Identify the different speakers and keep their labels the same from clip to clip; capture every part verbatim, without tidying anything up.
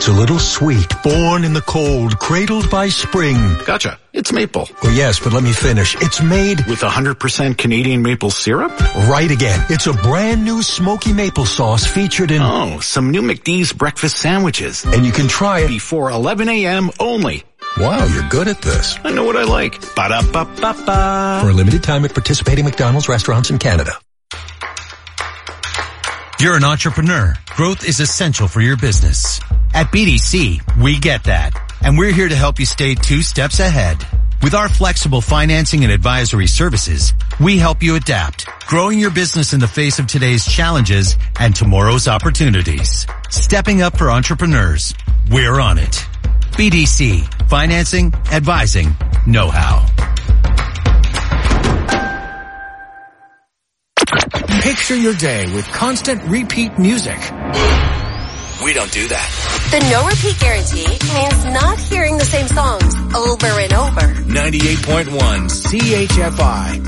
Speaker 1: a little sweet, born in the cold, cradled by spring.
Speaker 2: Gotcha. It's maple.
Speaker 1: Well, yes, but let me finish. It's made
Speaker 2: with one hundred percent Canadian maple syrup?
Speaker 1: Right again. It's a brand new smoky maple sauce featured in...
Speaker 2: Oh, some new McD's breakfast sandwiches.
Speaker 1: And you can try it
Speaker 2: before eleven a.m. only.
Speaker 1: Wow, you're good at this.
Speaker 2: I know what I like. Ba-da-ba-ba-ba.
Speaker 1: For a limited time at participating McDonald's restaurants in Canada.
Speaker 3: You're an entrepreneur. Growth is essential for your business. At B D C, we get that. And we're here to help you stay two steps ahead. With our flexible financing and advisory services, we help you adapt, growing your business in the face of today's challenges and tomorrow's opportunities. Stepping up for entrepreneurs. We're on it. B D C. Financing, advising, know-how.
Speaker 4: Picture your day with constant repeat music.
Speaker 5: We don't do that.
Speaker 6: The no repeat guarantee means not hearing the same songs over and over.
Speaker 4: ninety-eight point one C H F I.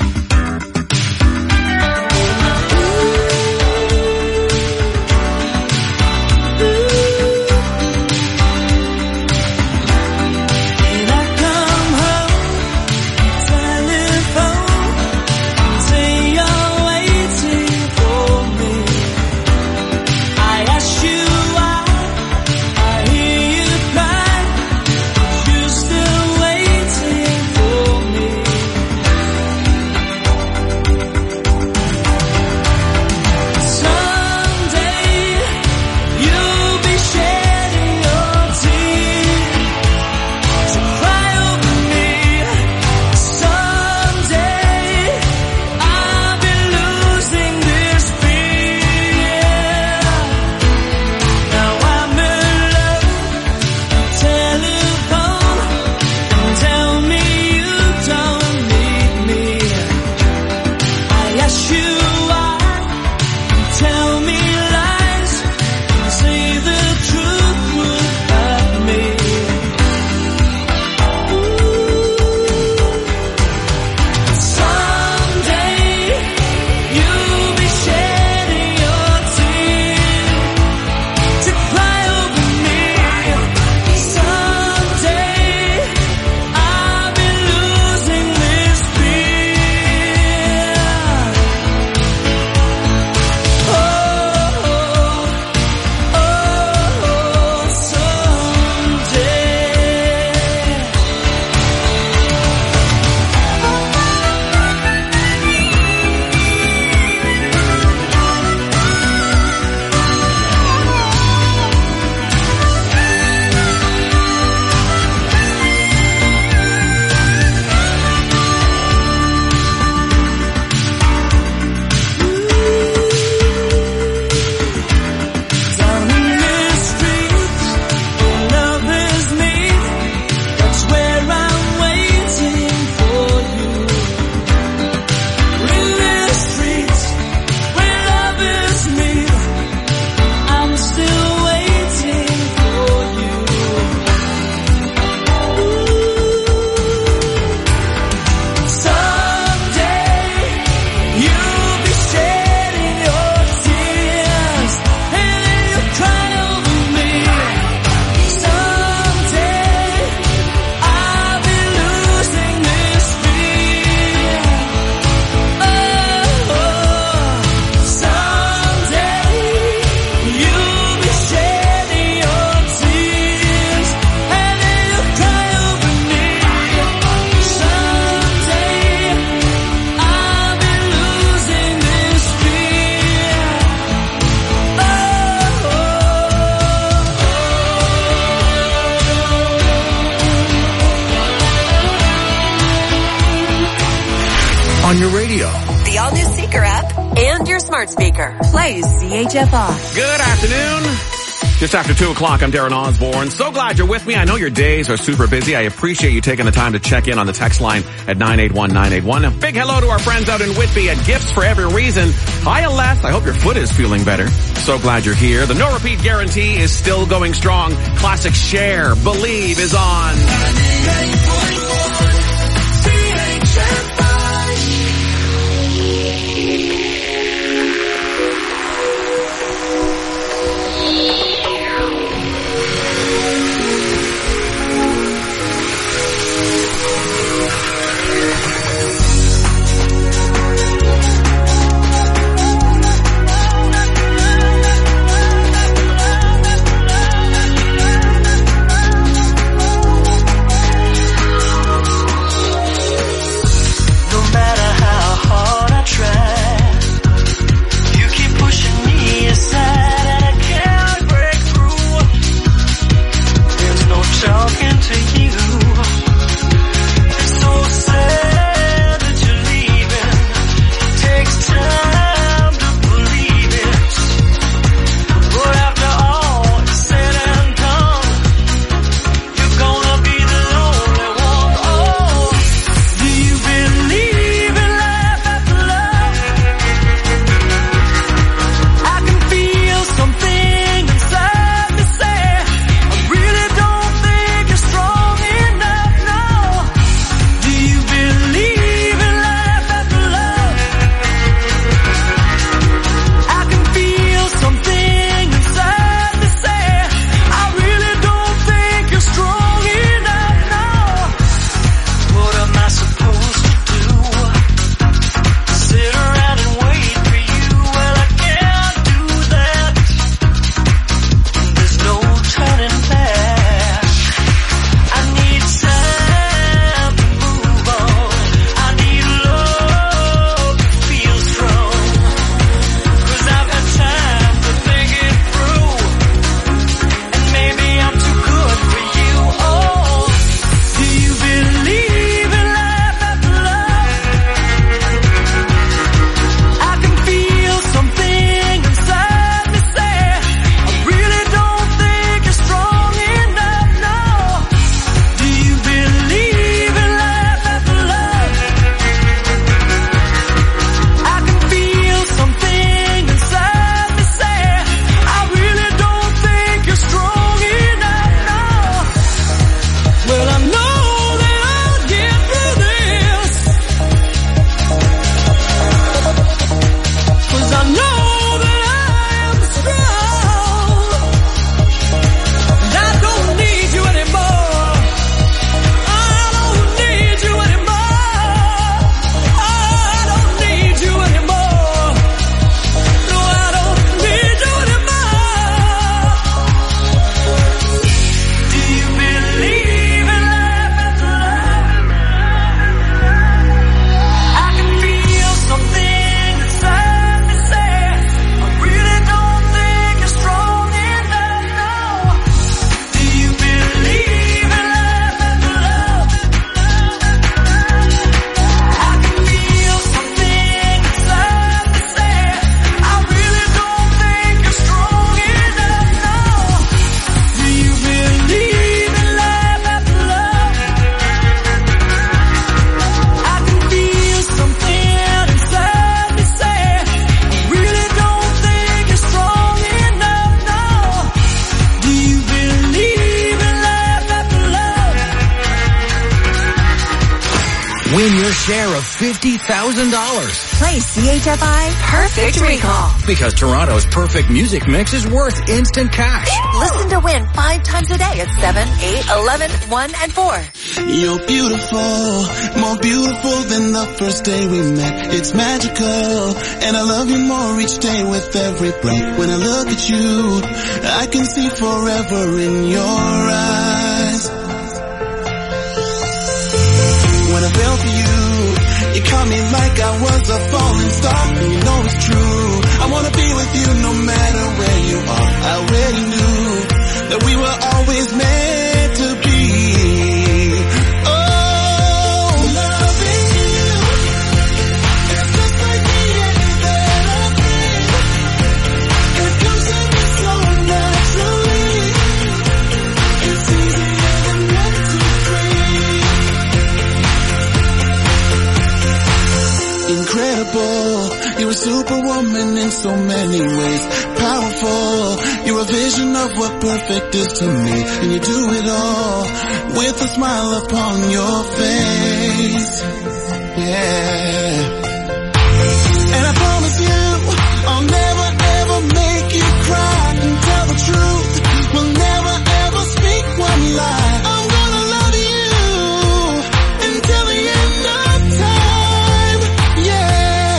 Speaker 4: On your radio,
Speaker 6: the all-new Seeker app, and your smart speaker. Play C H F I.
Speaker 2: Good afternoon. Just after two o'clock, I'm Darren Osborne. So glad you're with me. I know your days are super busy. I appreciate you taking the time to check in on the text line at nine eight one nine eight one. A big hello to our friends out in Whitby at Gifts for Every Reason. Hi, Les. I hope your foot is feeling better. So glad you're here. The no repeat guarantee is still going strong. Classic Share, Believe is on. ninety-eight point one C H F I.
Speaker 4: share of fifty thousand dollars.
Speaker 7: Play C H F I Perfect Recall.
Speaker 4: Because Toronto's perfect music mix is worth instant cash.
Speaker 6: Listen to win five times a day at seven, eight, eleven, one, and four.
Speaker 8: You're beautiful, more beautiful than the first day we met. It's magical, and I love you more each day with every breath. When I look at you, I can see forever in your eyes. When I fell for you, you caught me like I was a falling star. And you know it's true, I wanna be with you no matter where you are. I already knew that we were always meant to be. You're a superwoman in so many ways. Powerful, you're a vision of what perfect is to me. And you do it all with a smile upon your face. Yeah. And I promise you, I'll never ever make you cry. And tell the truth, we'll never ever speak one lie. I'm gonna love you until the end of time. Yeah.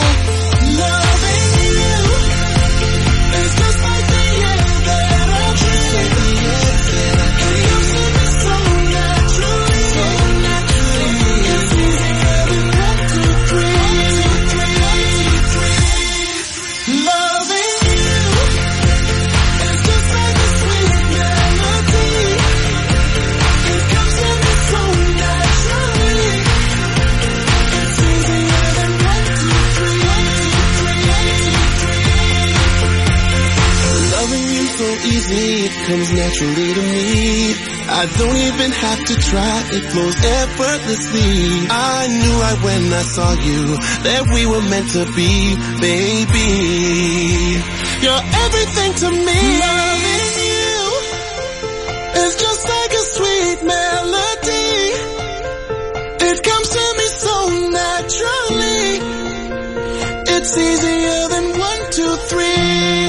Speaker 8: It comes naturally to me. I don't even have to try, it flows effortlessly. I knew right when I saw you that we were meant to be, baby. You're everything to me. Loving you is just like a sweet melody. It comes to me so naturally. It's easier than one, two, three.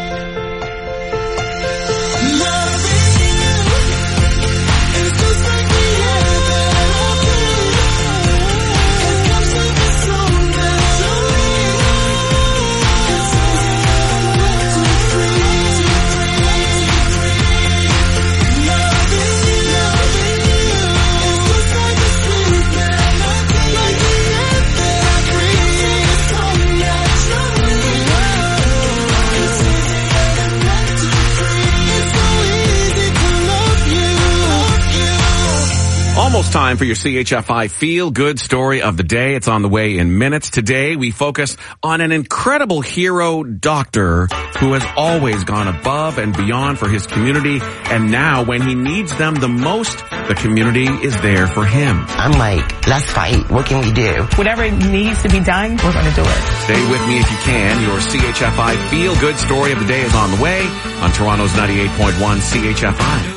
Speaker 2: Almost time for your C H F I Feel Good Story of the Day. It's on the way in minutes. Today, we focus on an incredible hero doctor who has always gone above and beyond for his community. And now, when he needs them the most, the community is there for him.
Speaker 9: I'm like, let's fight. What can we do?
Speaker 10: Whatever needs to be done, we're going to do it.
Speaker 2: Stay with me if you can. Your C H F I Feel Good Story of the Day is on the way on Toronto's ninety-eight point one C H F I.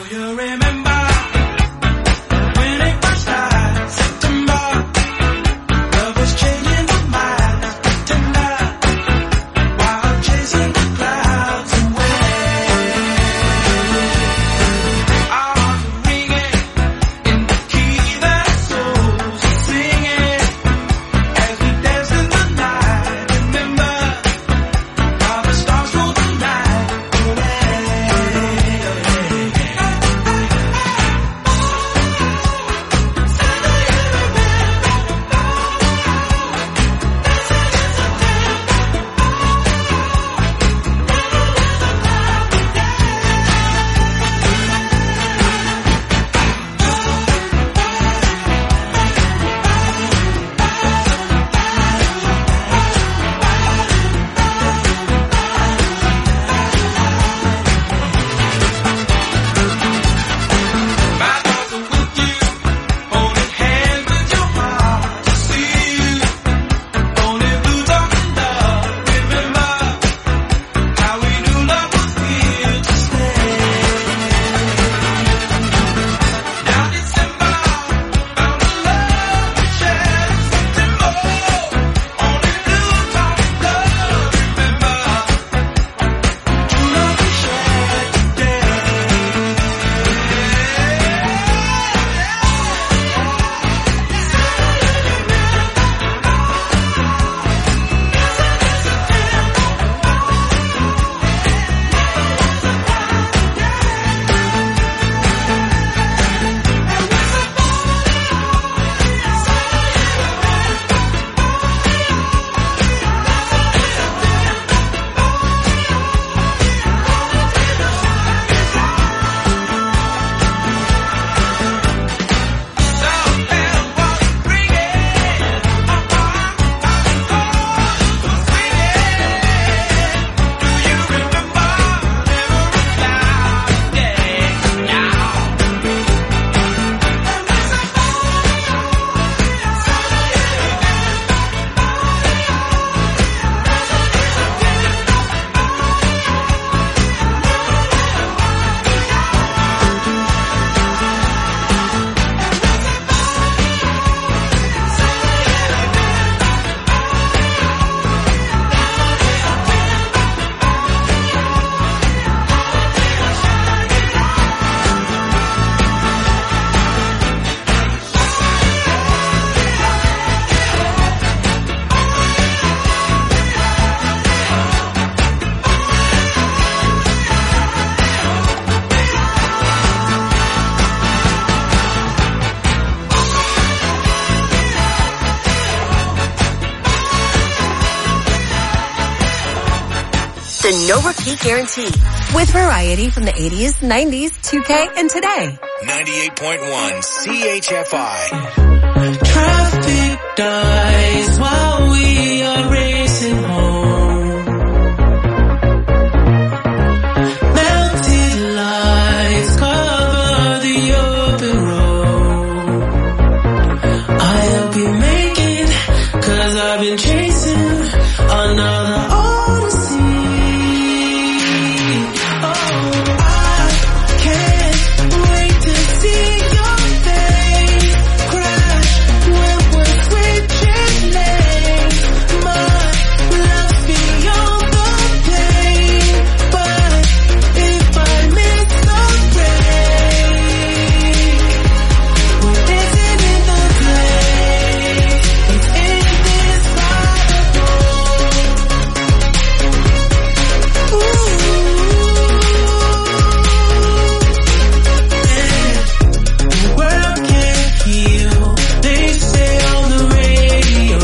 Speaker 6: the no repeat guarantee. With variety from the eighties, nineties, two K, and today.
Speaker 5: ninety-eight point one C H F I.
Speaker 11: Traffic dies while we are racing home. Melted lights cover the open road. I hope you make it, 'cause I've been chasing another odyssey. Oh, I can't wait to see your face crash when we're switching lanes. My love's beyond the pain, but if I miss the break, we're dancing in the place. It's indescribable. Ooh, the world can't heal, they say on the radio.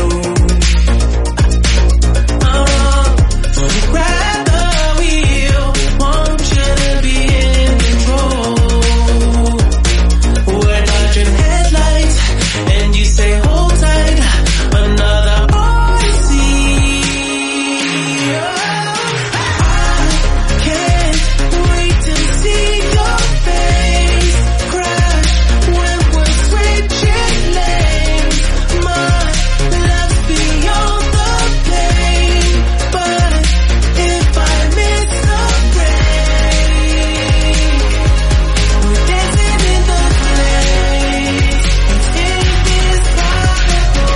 Speaker 11: Oh, so grab the wheel, want you to be in control. We're dodging headlights, and you say hold tight, another odyssey. Oh, I can't wait to see your face crash when we're switching lanes. My love's beyond the pain, but if I miss the break, we're dancing in the place. It's indescribable.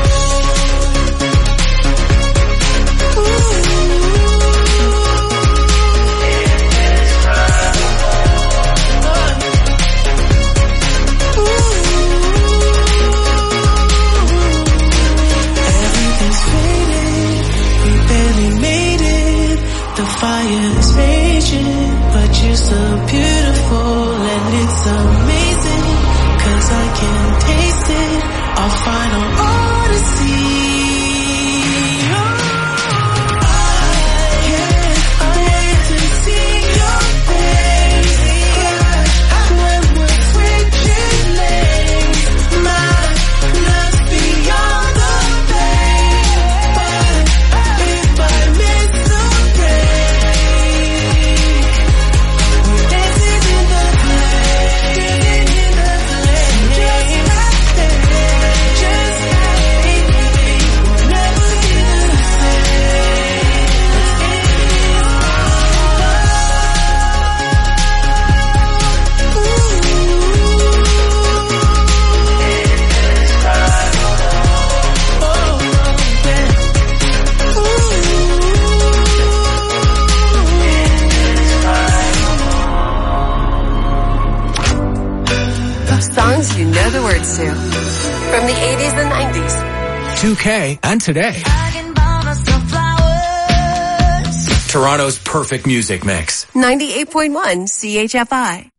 Speaker 11: Ooh, everything's fading, we barely made it. The fire is raging, but you're so beautiful and it's amazing, 'cause I can taste it, our final odyssey. Oh, I can't wait to see your face crash when we're switching lanes. My love's beyond the pain, but if I miss the break, we're dancing in the place, dancing in the place, just like that, just like we'll never be the same.
Speaker 6: Songs you know the words to. From the eighties and nineties.
Speaker 4: two K and today. Toronto's perfect music mix.
Speaker 6: ninety-eight point one C H F I.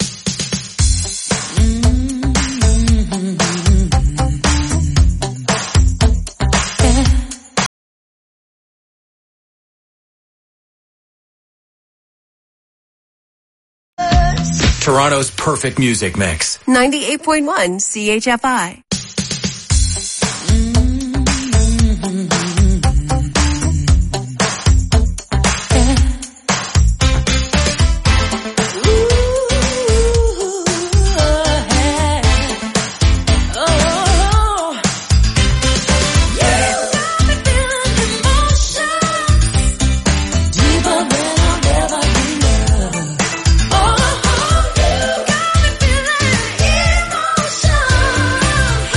Speaker 4: Toronto's perfect music mix.
Speaker 6: ninety-eight point one C H F I.
Speaker 11: Oh,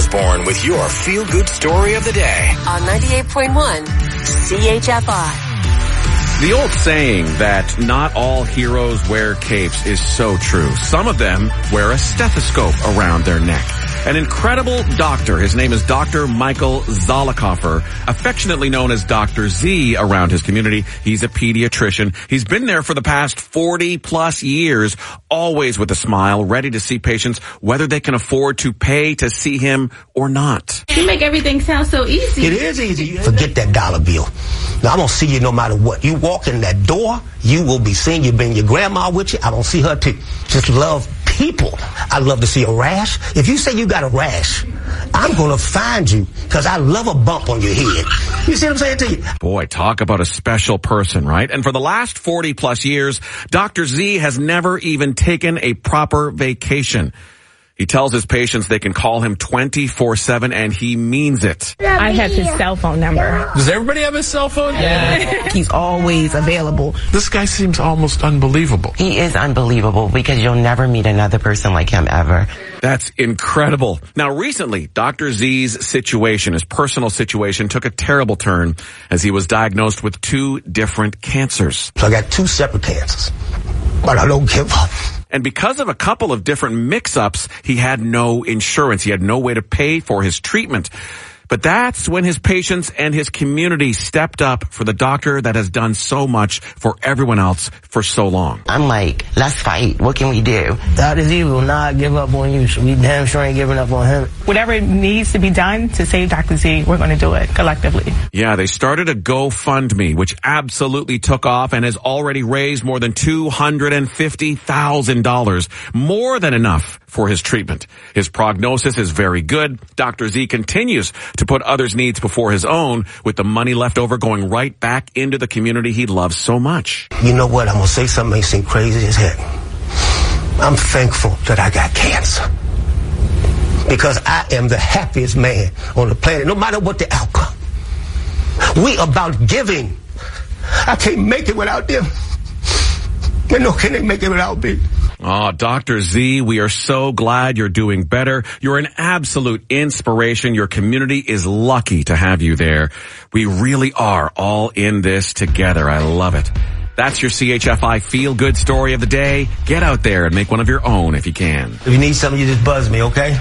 Speaker 5: Osborne with your feel-good story of the day.
Speaker 6: On ninety-eight point one C H F I.
Speaker 2: The old saying that not all heroes wear capes is so true. Some of them wear a stethoscope around their neck. An incredible doctor, his name is Doctor Michael Zollicoffer, affectionately known as Doctor Z around his community. He's a pediatrician. He's been there for the past forty plus years, always with a smile, ready to see patients whether they can afford to pay to see him or not.
Speaker 10: You make everything sound so easy.
Speaker 12: It is easy. Forget that dollar bill. Now, I'm going to see you no matter what. You walk in that door, you will be seen. You bring your grandma with you. I don't see her too. Just love people. I love to see a rash. If you say you got a rash, I'm going to find you because I love a bump on your head. You see what I'm saying to you?
Speaker 2: Boy, talk about a special person, right? And for the last forty plus years, Doctor Z has never even taken a proper vacation. He tells his patients they can call him twenty-four seven, and he means it.
Speaker 10: I have his cell phone number.
Speaker 4: Does everybody have his cell phone?
Speaker 10: Yeah.
Speaker 13: He's always available.
Speaker 4: This guy seems almost unbelievable.
Speaker 9: He is unbelievable because you'll never meet another person like him ever.
Speaker 2: That's incredible. Now, recently, Doctor Z's situation, his personal situation, took a terrible turn as he was diagnosed with two different cancers.
Speaker 12: So I got two separate cancers, but I don't give up.
Speaker 2: And because of a couple of different mix-ups, he had no insurance. He had no way to pay for his treatment. But that's when his patients and his community stepped up for the doctor that has done so much for everyone else for so long.
Speaker 9: I'm like, let's fight. What can we do?
Speaker 13: Doctor Z will not give up on you, so we damn sure ain't giving up on him.
Speaker 10: Whatever needs to be done to save Doctor Z, we're going to do it collectively.
Speaker 2: Yeah, they started a GoFundMe, which absolutely took off and has already raised more than two hundred fifty thousand dollars, more than enough for his treatment. His prognosis is very good. Doctor Z continues to put others' needs before his own, with the money left over going right back into the community he loves so much.
Speaker 12: You know what? I'm going to say something may seem crazy as heck. I'm thankful that I got cancer because I am the happiest man on the planet, no matter what the outcome. We about giving. I can't make it without them. And no, can they make it without me?
Speaker 2: Oh, Doctor Z, we are so glad you're doing better. You're an absolute inspiration. Your community is lucky to have you there. We really are all in this together. I love it. That's your C H F I Feel Good Story of the day. Get out there and make one of your own if you can.
Speaker 12: If you need something, you just buzz me, okay?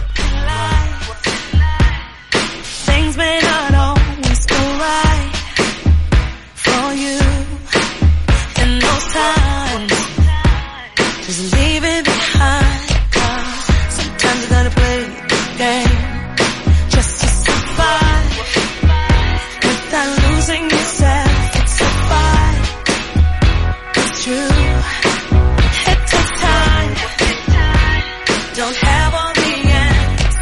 Speaker 11: Things may not always go right for you in those times. Just leave it behind, 'cause sometimes you gotta play the game just to survive without losing yourself. It's a fight, it's true. It takes time, don't have all the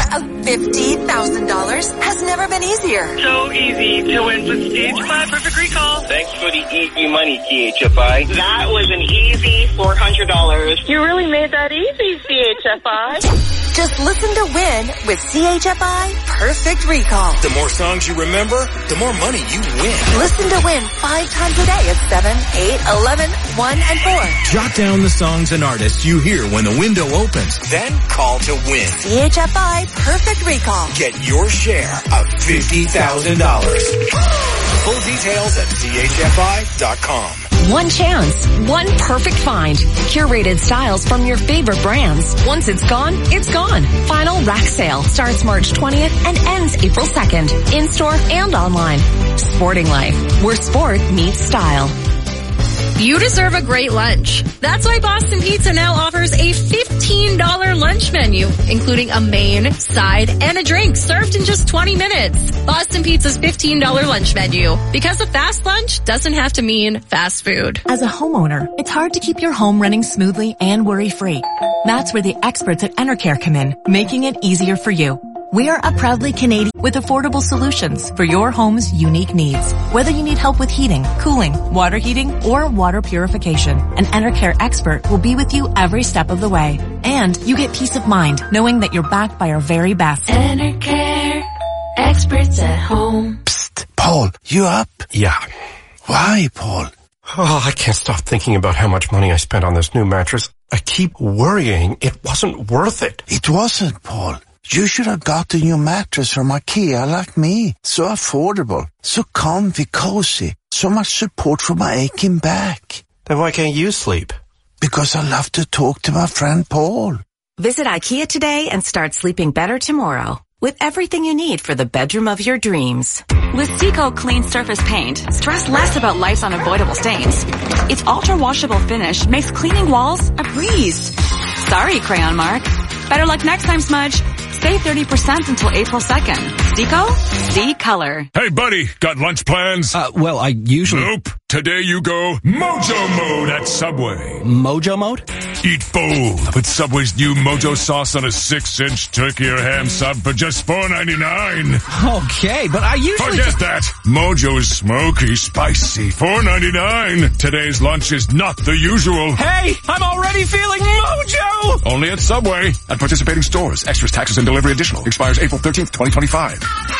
Speaker 6: of fifty thousand dollars has never been easier.
Speaker 14: So easy to win with C H F I Perfect Recall.
Speaker 15: Thanks for the easy money, C H F I.
Speaker 14: That was an easy four hundred dollars. You really made that easy, C H F I.
Speaker 6: Just listen to win with C H F I Perfect Recall.
Speaker 5: The more songs you remember, the more money you win.
Speaker 6: Listen to win five times a day at seven, eight, eleven, one, and four.
Speaker 4: Jot down the songs and artists you hear when the window opens.
Speaker 5: Then call to win.
Speaker 6: C H F I Perfect Recall.
Speaker 5: Get your share of fifty thousand dollars. Full details at C H F I dot com.
Speaker 7: One chance, one perfect find. Curated styles from your favorite brands. Once it's gone, it's gone. Final rack sale starts March twentieth and ends April second. In-store and online. Sporting Life, where sport meets style.
Speaker 16: You deserve a great lunch. That's why Boston Pizza now offers a fifteen dollars lunch menu, including a main, side, and a drink served in just twenty minutes. Boston Pizza's fifteen dollars lunch menu. Because a fast lunch doesn't have to mean fast food.
Speaker 17: As a homeowner, it's hard to keep your home running smoothly and worry-free. That's where the experts at Enercare come in, making it easier for you. We are a proudly Canadian with affordable solutions for your home's unique needs. Whether you need help with heating, cooling, water heating, or water purification, an Enercare expert will be with you every step of the way. And you get peace of mind knowing that you're backed by our very best.
Speaker 18: Enercare, experts at home.
Speaker 19: Psst, Paul, you up?
Speaker 20: Yeah.
Speaker 19: Why, Paul?
Speaker 20: Oh, I can't stop thinking about how much money I spent on this new mattress. I keep worrying it wasn't worth it.
Speaker 19: It wasn't, Paul. You should have gotten your mattress from IKEA like me. So affordable, so comfy, cozy, so much support for my aching back.
Speaker 20: Then why can't you sleep?
Speaker 19: Because I love to talk to my friend Paul.
Speaker 21: Visit IKEA today and start sleeping better tomorrow with everything you need for the bedroom of your dreams.
Speaker 22: With Seco Clean Surface Paint, stress less about life's unavoidable stains. Its ultra-washable finish makes cleaning walls a breeze. Sorry, Crayon Mark. Better luck next time, Smudge. Save thirty percent until April second. Seco? See color.
Speaker 23: Hey, buddy, got lunch plans?
Speaker 24: Uh, well, I usually...
Speaker 23: Nope. Today you go Mojo Mode at Subway.
Speaker 24: Mojo Mode?
Speaker 23: Eat full with Subway's new Mojo sauce on a six-inch turkey or ham sub for just four ninety-nine.
Speaker 24: Okay, but I usually...
Speaker 23: Forget that. Mojo's smoky, spicy, four ninety-nine. Today's lunch is not the usual.
Speaker 24: Hey, I'm already feeling Mojo!
Speaker 23: Only at Subway. At participating stores. Extras, taxes, and delivery additional. Expires April thirteenth, twenty twenty-five.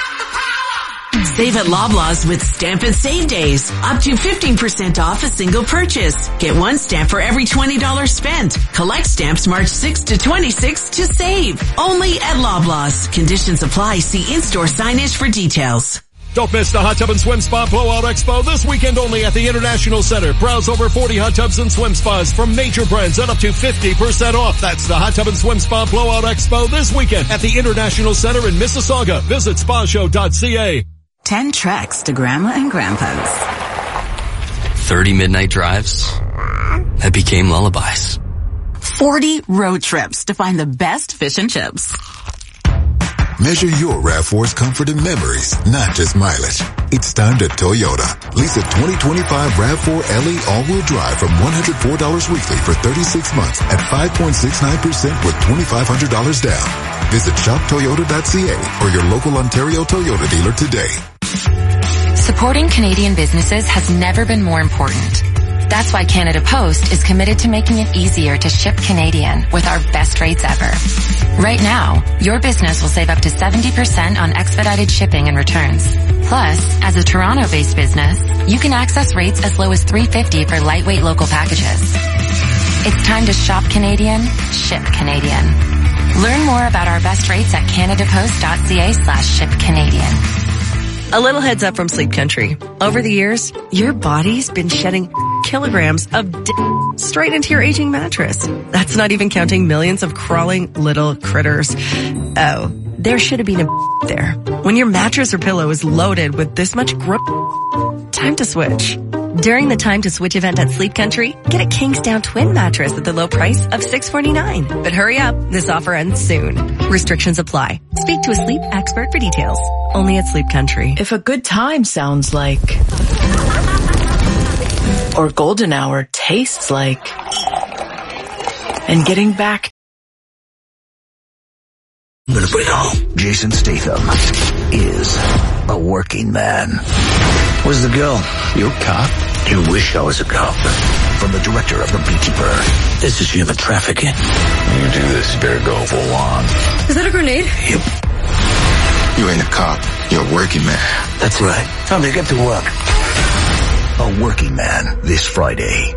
Speaker 25: Save at Loblaws with Stamp and Save Days. Up to fifteen percent off a single purchase. Get one stamp for every twenty dollars spent. Collect stamps March sixth to twenty-sixth to save. Only at Loblaws. Conditions apply. See in-store signage for details.
Speaker 26: Don't miss the Hot Tub and Swim Spa Blowout Expo this weekend only at the International Center. Browse over forty hot tubs and swim spas from major brands at up to fifty percent off. That's the Hot Tub and Swim Spa Blowout Expo this weekend at the International Center in Mississauga. Visit spa show dot c a.
Speaker 27: Ten treks to Grandma and Grandpa's.
Speaker 28: Thirty midnight drives that became lullabies.
Speaker 27: Forty road trips to find the best fish and chips.
Speaker 29: Measure your RAV four's comfort and memories, not just mileage. It's time to Toyota. Lease a twenty twenty-five RAV four L E all-wheel drive from one hundred four dollars weekly for thirty-six months at five point six nine percent with twenty-five hundred dollars down. Visit shop toyota dot c a or your local Ontario Toyota dealer today.
Speaker 30: Supporting Canadian businesses has never been more important. That's why Canada Post is committed to making it easier to ship Canadian with our best rates ever. Right now, your business will save up to seventy percent on expedited shipping and returns. Plus, as a Toronto-based business, you can access rates as low as three dollars and fifty cents for lightweight local packages. It's time to shop Canadian, ship Canadian. Learn more about our best rates at canada post dot c a slash ship Canadian.
Speaker 31: A little heads up from Sleep Country. Over the years, your body's been shedding kilograms of d- straight into your aging mattress. That's not even counting millions of crawling little critters. Oh, there should have been a there. When your mattress or pillow is loaded with this much grip, time to switch. During the Time to Switch event at Sleep Country, get a Kingsdown twin mattress at the low price of six dollars and forty-nine cents. But hurry up, this offer ends soon. Restrictions apply. Speak to a sleep expert for details. Only at Sleep Country.
Speaker 32: If a good time sounds like, or golden hour tastes like, and getting back
Speaker 19: I'm gonna bring home. Jason Statham is a working man. Where's the girl? You a cop? You wish I was a cop. From the director of The Beekeeper. This is human trafficking. When you do this, you better go full on.
Speaker 16: Is that a grenade?
Speaker 19: Yep.
Speaker 1: You ain't a cop. You're a working man.
Speaker 19: That's right. Time to get to work. A Working Man this Friday.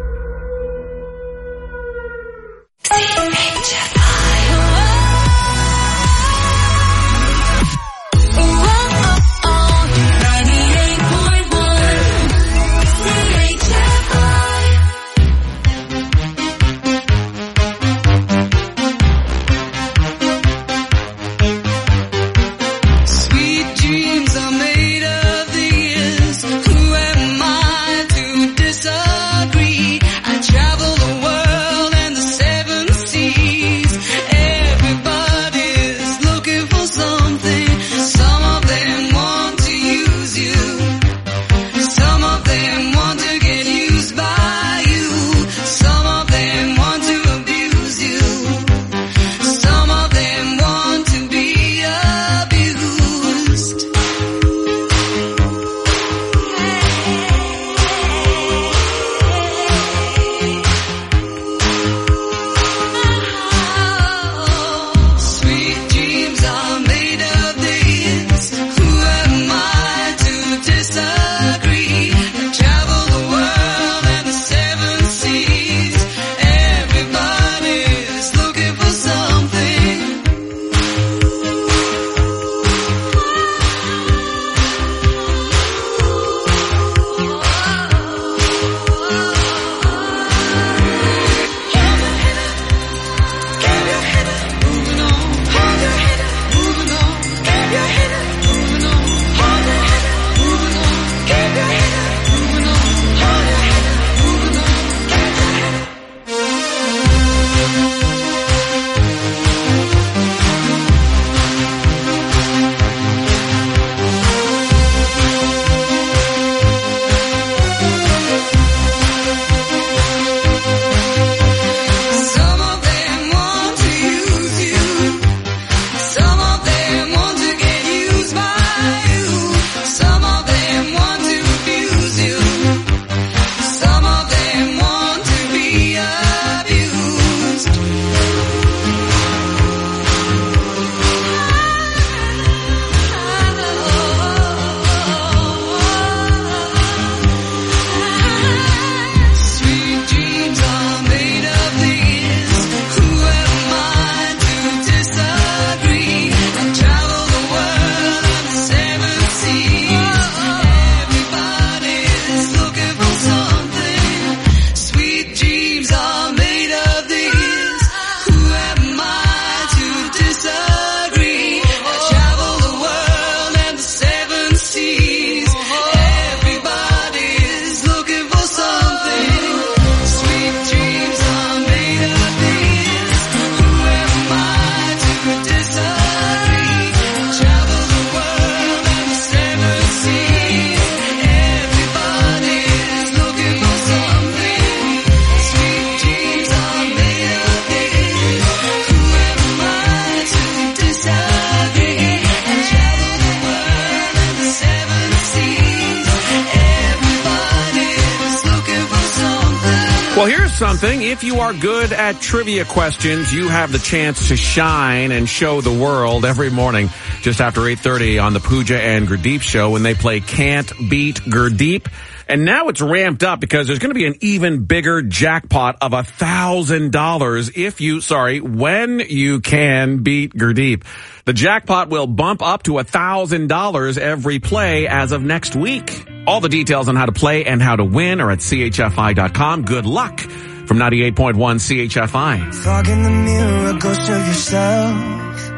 Speaker 2: Well, here's something. If you are good at trivia questions, you have the chance to shine and show the world every morning just after eight thirty on the Pooja and Gurdeep show when they play Can't Beat Gurdeep. And now it's ramped up because there's going to be an even bigger jackpot of a thousand dollars if you, sorry, when you can beat Gurdeep. The jackpot will bump up to a thousand dollars every play as of next week. All the details on how to play and how to win are at C H F I dot com. Good luck from ninety-eight point one C H F I.
Speaker 3: Fog in the mirror, ghost of yourself.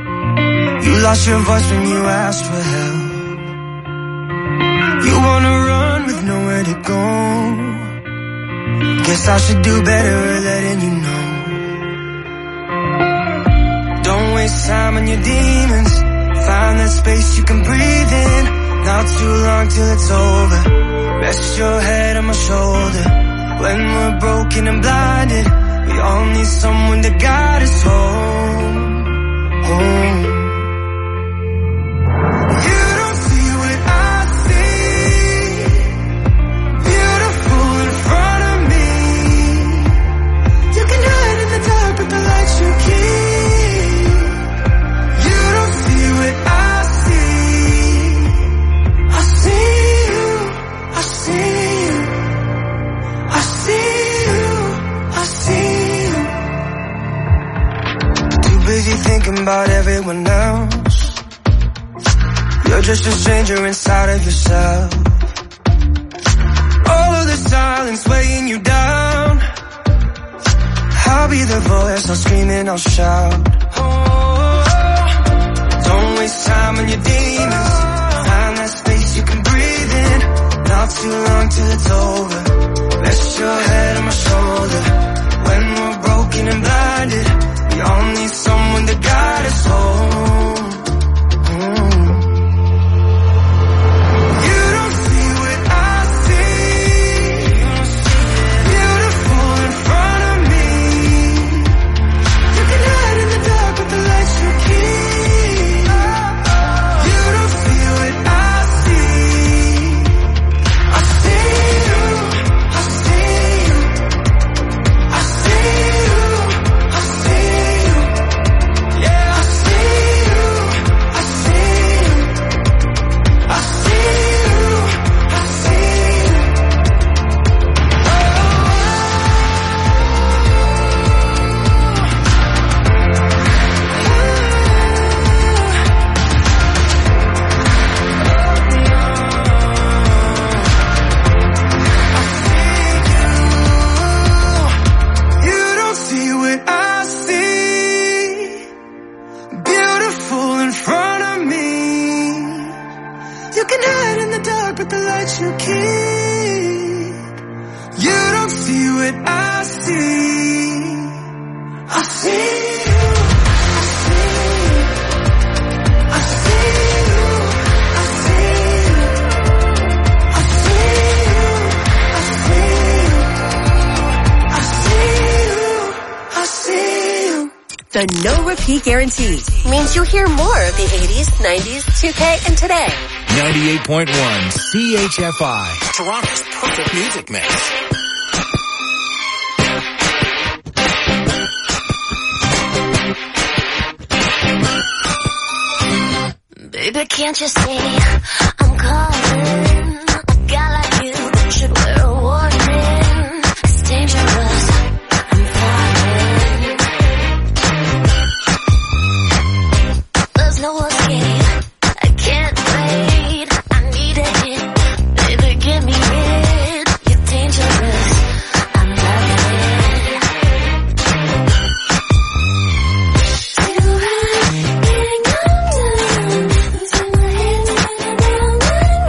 Speaker 3: You lost your voice when you asked for help. You wanna run with nowhere to go. Guess I should do better at letting you know. Don't waste time on your demons. Find that space you can breathe in. Not too long till it's over. Rest your head on my shoulder. When we're broken and blinded, we all need someone to guide us home. You don't see what I see. Beautiful in front of me. You can hide in the dark, but the lights you keep. You don't see what I see. I see you. I see you. I see you. I see you. Too busy thinking about everyone else. You're just a stranger inside of yourself. All of the silence weighing you down. I'll be the voice, I'll scream and I'll shout. Oh, don't waste time on your demons. Find that space you can breathe in. Not too long till it's over. Rest your head on my shoulder. When we're broken and blinded, we all need someone to guide us home. Mm. You don't see what I see. Beautiful in front of me. You can hide in the dark with the lights you keep. You don't see what I see. I see you. I see you. I see you. I see you. Yeah, I see you. I see you. I see you. I see you. You don't see what I see. Beautiful in front of me. You can hide in the dark, but the lights you keep. You don't see what I see. I see you. I see you. I see you. I see you. I see you. I see you. I see you.
Speaker 4: The no repeat guarantee means you'll hear more of the eighties, nineties, two K, and today.
Speaker 5: ninety-eight point one C H F I, Toronto's perfect music mix.
Speaker 18: Baby, can't you see I'm calling? A guy like you should wear a warning. It's dangerous. I'm falling. There's no escape. I can't wait. I need a hit. Baby, give me it. You're dangerous. I'm loving it. Do I getting undone?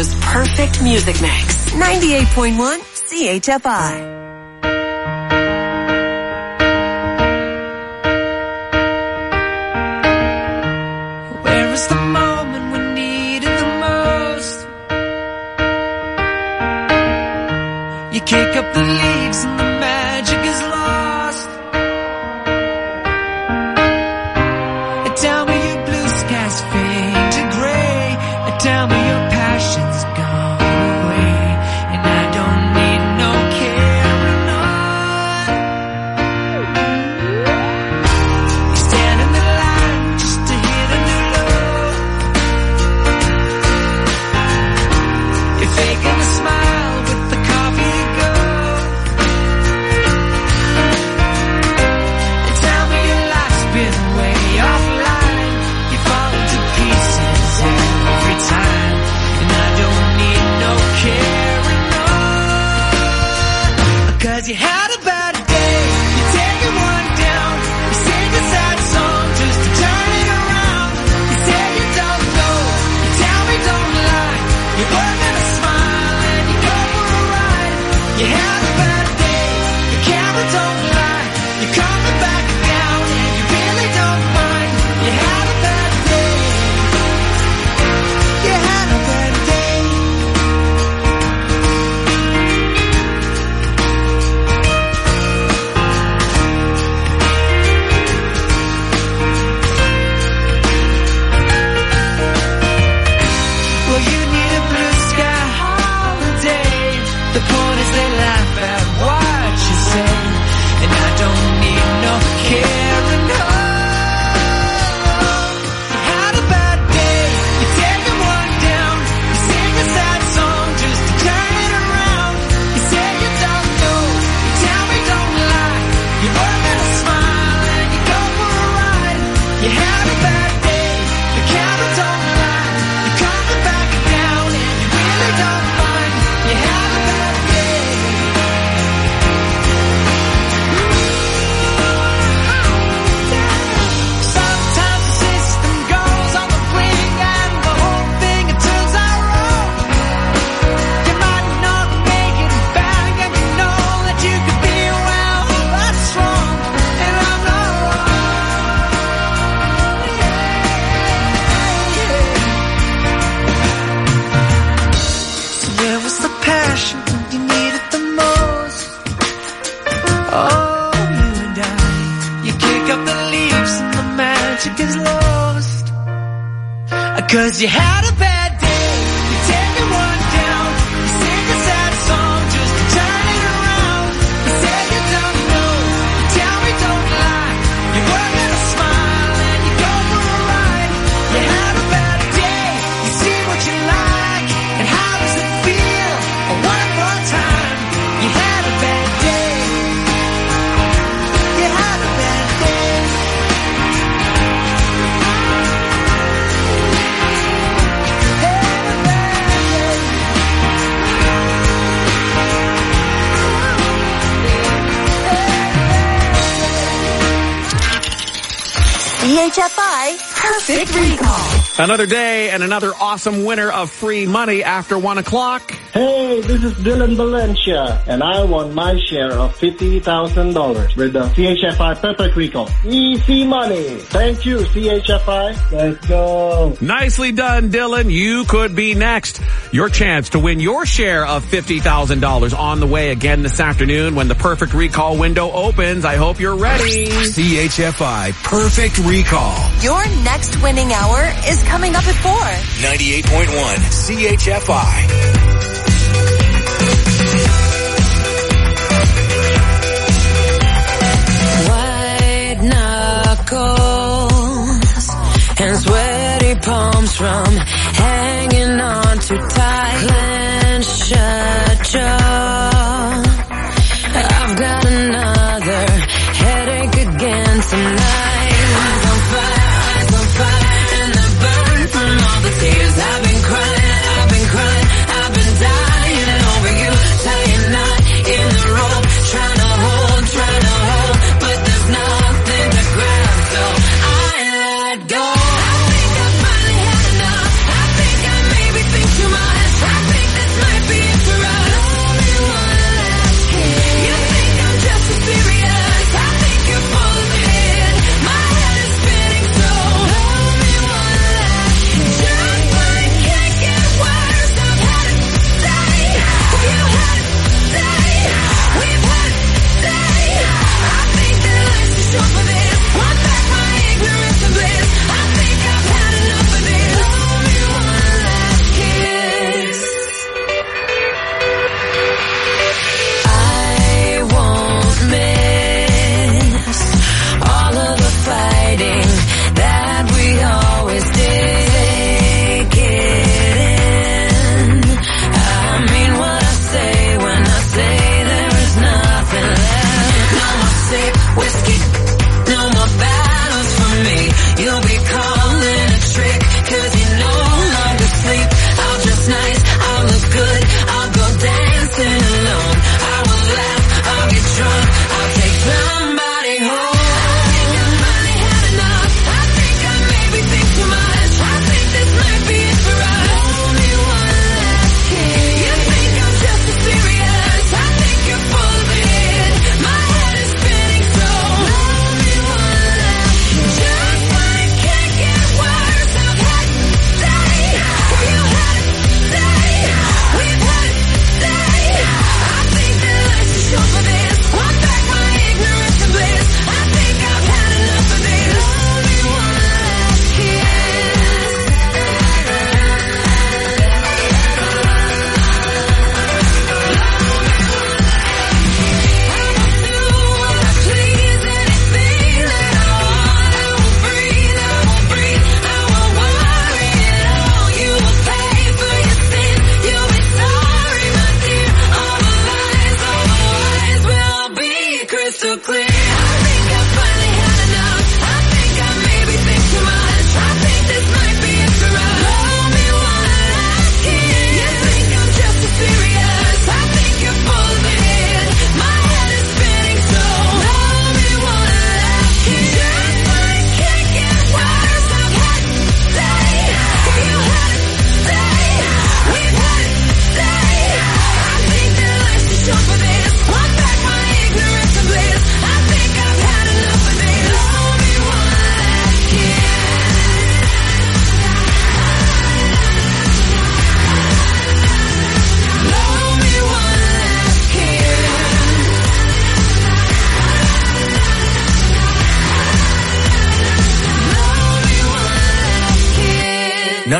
Speaker 4: Toronto's perfect music mix. ninety-eight point one C H F I.
Speaker 3: Was the moment we needed the most? You kick up the leaves and the magic is lost. And tell me your blue skies fade to gray. And tell me your passion's gone away. And I don't need no carrying on. You stand in the line just to hit a new low. You're faking a smile with the coffee to go. And tell me your life's been way offline. You fall into pieces every time. And I don't need no carrying on. Cause you had a bad day. You take it one down. You sing a sad song just to turn it around. You say you don't know. You tell me don't lie. You work at a smile and you go for a ride. You had a bad day. The camera don't lie. You're coming back down and you really don't mind. You had a bad day. You had a bad day. Well, you need a blue sky holiday. The point is they laugh at what you say. And I don't need no carrying on. You had a bad day. You take it one down. You sing a sad song just to turn it around. You say you don't know. You tell me don't lie. You work at a smile and you go for a ride. You had a bad day. The camera don't lie. You're coming back down and you really don't mind. You had a bad day. Sometimes the system goes on the blink and the whole thing it turns out wrong. You might not make it back and you know that you could be well, that's wrong. And I'm not wrong. So where was the passion when you needed the most? Oh, you and I. You kick up the leaves and the magic is lost. Cause you had a bad day. You take it one down. You sing a sad song just to turn it around. You say you don't know. You tell me don't lie. You work at a smile and you go for a ride. You had a bad day. You see what you like. And how does it feel? One more time. You had a bad day. You had a bad day.
Speaker 4: C H F I Perfect Recall.
Speaker 2: Another day and another awesome winner of free money after one o'clock.
Speaker 6: Hey, this is Dylan Valencia, and I won my share of fifty thousand dollars with the C H F I Perfect Recall. Easy money. Thank you, C H F I. Let's go.
Speaker 2: Nicely done, Dylan. You could be next. Your chance to win your share of fifty thousand dollars on the way again this afternoon when the Perfect Recall window opens. I hope you're ready.
Speaker 5: C H F I Perfect Recall.
Speaker 4: Your next winning hour is coming up at four.
Speaker 5: ninety-eight point one C H F I.
Speaker 3: And sweaty palms from hanging on too tight. Clench shut jaw. I've got another headache again tonight. Eyes on fire, eyes on fire, and the burn from all the tears I've been crying, I've been crying, I've been dying over you. Tying knot in the rope, trying to hold, trying to hold, but there's nothing to grab, so I let go. I think I finally had enough. I think I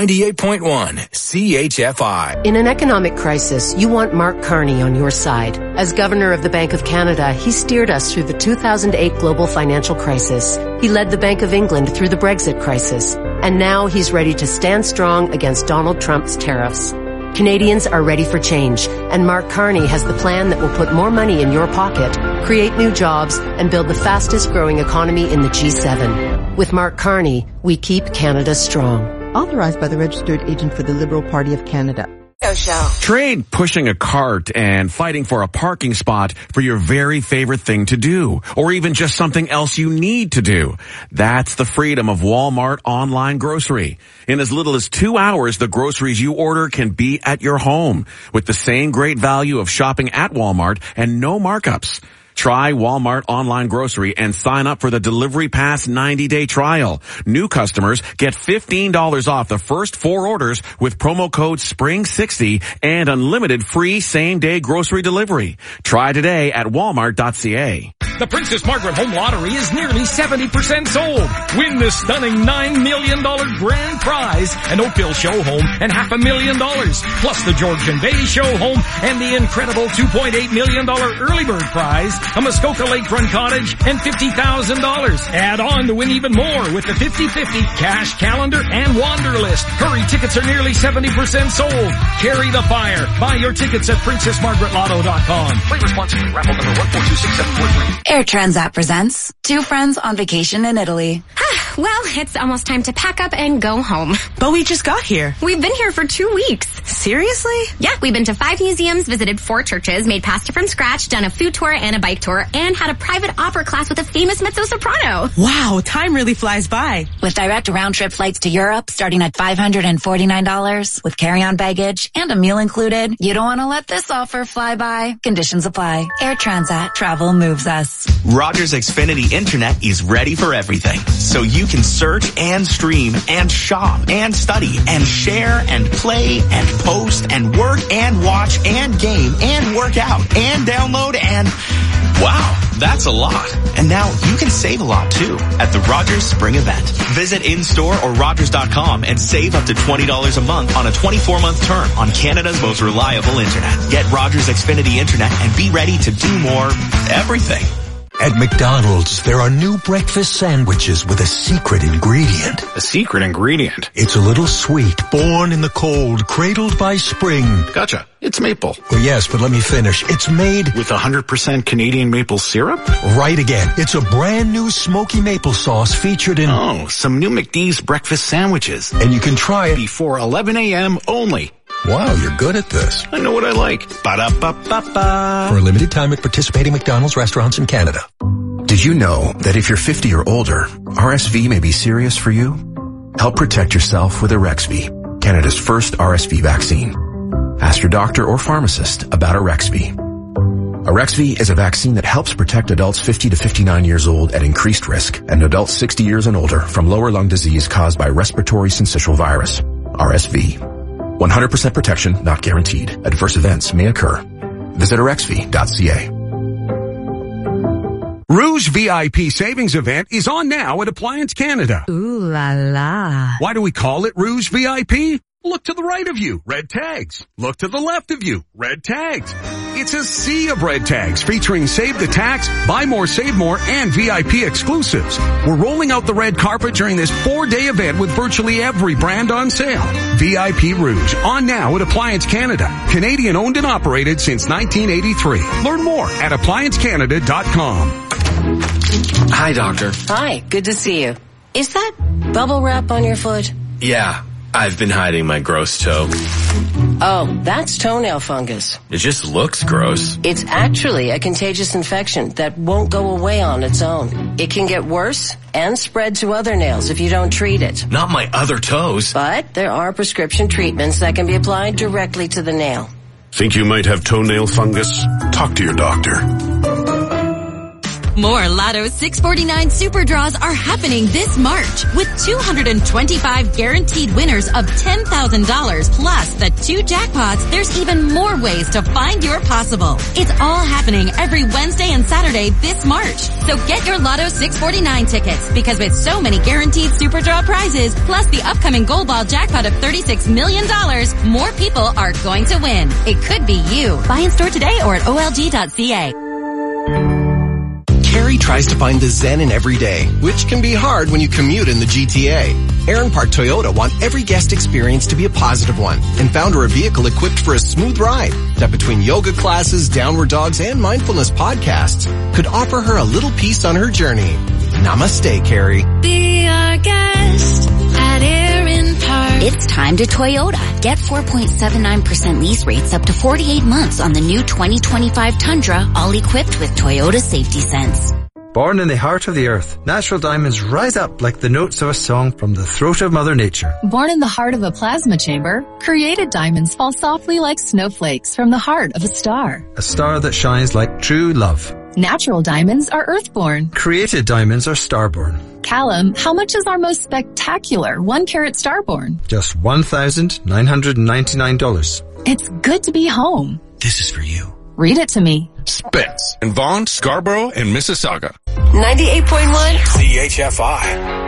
Speaker 5: ninety-eight point one C H F I.
Speaker 7: In an economic crisis, you want Mark Carney on your side. As Governor of the Bank of Canada, he steered us through the two thousand eight global financial crisis. He led the Bank of England through the Brexit crisis. And now he's ready to stand strong against Donald Trump's tariffs. Canadians are ready for change, and Mark Carney has the plan that will put more money in your pocket, create new jobs, and build the fastest growing economy in the G seven. With Mark Carney, we keep Canada strong.
Speaker 8: Authorized by the Registered Agent for the Liberal Party of Canada.
Speaker 2: Show. Trade pushing a cart and fighting for a parking spot for your very favorite thing to do, or even just something else you need to do. That's the freedom of Walmart online grocery. In as little as two hours, the groceries you order can be at your home with the same great value of shopping at Walmart and no markups. Try Walmart Online Grocery and sign up for the Delivery Pass ninety-day trial. New customers get fifteen dollars off the first four orders with promo code spring sixty and unlimited free same-day grocery delivery. Try today at walmart dot c a.
Speaker 24: The Princess Margaret Home Lottery is nearly seventy percent sold. Win the stunning nine million dollars grand prize, an Oakville show home, and half a million dollars, plus the Georgian Bay show home and the incredible two point eight million dollars early bird prize, a Muskoka Lakefront cottage, and fifty thousand dollars. Add on to win even more with the fifty fifty cash calendar and wander list. Hurry, tickets are nearly seventy percent sold. Carry the fire. Buy your tickets at princess margaret lotto dot com. Play responsibly. Raffle number one four two six seven four three.
Speaker 9: Air Transat presents Two Friends on Vacation in Italy.
Speaker 10: Well, it's almost time to pack up and go home.
Speaker 31: But we just got here.
Speaker 10: We've been here for two weeks.
Speaker 31: Seriously?
Speaker 10: Yeah, we've been to five museums, visited four churches, made pasta from scratch, done a food tour and a bike tour, and had a private opera class with a famous mezzo-soprano.
Speaker 31: Wow, time really flies by.
Speaker 9: With direct round-trip flights to Europe starting at five hundred forty-nine dollars with carry-on baggage and a meal included, you don't want to let this offer fly by. Conditions apply. Air Transat. Travel moves us.
Speaker 11: Rogers Xfinity Internet is ready for everything. So you can search and stream and shop and study and share and play and post and work and watch and game and work out and download and... Wow, that's a lot. And now you can save a lot too at the Rogers Spring Event. Visit in-store or rogers dot com and save up to twenty dollars a month on a twenty-four month term on Canada's most reliable internet. Get Rogers Xfinity Internet and be ready to do more everything.
Speaker 12: At McDonald's, there are new breakfast sandwiches with a secret ingredient.
Speaker 13: A secret ingredient?
Speaker 12: It's a little sweet, born in the cold, cradled by spring.
Speaker 13: Gotcha. It's maple.
Speaker 12: Well, yes, but let me finish. It's made
Speaker 13: with one hundred percent Canadian maple syrup?
Speaker 12: Right again. It's a brand new smoky maple sauce featured in...
Speaker 13: Oh, some new McD's breakfast sandwiches.
Speaker 12: And you can try it
Speaker 13: before eleven a.m. only.
Speaker 12: Wow, you're good at this.
Speaker 13: I know what I like. Ba-da-ba-ba-ba.
Speaker 12: For a limited time at participating McDonald's restaurants in Canada.
Speaker 14: Did you know that if you're fifty or older, R S V may be serious for you? Help protect yourself with Arexvy, Canada's first R S V vaccine. Ask your doctor or pharmacist about Arexvy. Arexvy is a vaccine that helps protect adults fifty to fifty-nine years old at increased risk and adults sixty years and older from lower lung disease caused by respiratory syncytial virus, R S V. one hundred percent protection, not guaranteed. Adverse events may occur. Visit arexvy dot c a.
Speaker 15: Rouge V I P Savings Event is on now at Appliance Canada.
Speaker 31: Ooh la la.
Speaker 15: Why do we call it Rouge V I P? Look to the right of you, red tags. Look to the left of you, red tags. It's a sea of red tags featuring Save the Tax, Buy More, Save More, and V I P exclusives. We're rolling out the red carpet during this four-day event with virtually every brand on sale. V I P Rouge, on now at Appliance Canada. Canadian owned and operated since nineteen eighty-three. Learn more at appliance canada dot com.
Speaker 17: Hi, doctor.
Speaker 7: Hi, good to see you. Is that bubble wrap on your foot?
Speaker 17: Yeah, I've been hiding my gross toe.
Speaker 7: Oh, that's toenail fungus.
Speaker 17: It just looks gross.
Speaker 7: It's actually a contagious infection that won't go away on its own. It can get worse and spread to other nails if you don't treat it.
Speaker 17: Not my other toes.
Speaker 7: But there are prescription treatments that can be applied directly to the nail.
Speaker 23: Think you might have toenail fungus? Talk to your doctor.
Speaker 1: More Lotto six forty-nine Super Draws are happening this March with two hundred twenty-five guaranteed winners of ten thousand dollars plus the two jackpots. There's even more ways to find your possible. It's all happening every Wednesday and Saturday this March. So get your Lotto six forty-nine tickets because with so many guaranteed Super Draw prizes plus the upcoming Gold Ball jackpot of thirty-six million dollars, more people are going to win. It could be you. Buy in store today or at O L G dot C A.
Speaker 16: Carrie tries to find the zen in every day, which can be hard when you commute in the G T A. Aaron Park Toyota want every guest experience to be a positive one and found her a vehicle equipped for a smooth ride that between yoga classes, downward dogs, and mindfulness podcasts could offer her a little peace on her journey. Namaste, Carrie.
Speaker 18: Be our guest at Aaron Park.
Speaker 9: It's time to Toyota. Get four point seven nine percent lease rates up to forty-eight months on the new twenty twenty-five Tundra, all equipped with Toyota Safety Sense.
Speaker 20: Born in the heart of the earth, natural diamonds rise up like the notes of a song from the throat of Mother Nature.
Speaker 21: Born in the heart of a plasma chamber, created diamonds fall softly like snowflakes from the heart of a star.
Speaker 20: A star that shines like true love.
Speaker 21: Natural diamonds are earthborn.
Speaker 20: Created diamonds are starborn.
Speaker 21: Callum, how much is our most spectacular one carat starborn?
Speaker 20: Just one thousand nine hundred ninety-nine dollars.
Speaker 21: It's good to be home.
Speaker 20: This is for you.
Speaker 21: Read it to me.
Speaker 22: Spence in Vaughan, Scarborough, and Mississauga.
Speaker 4: ninety-eight point one
Speaker 5: C H F I.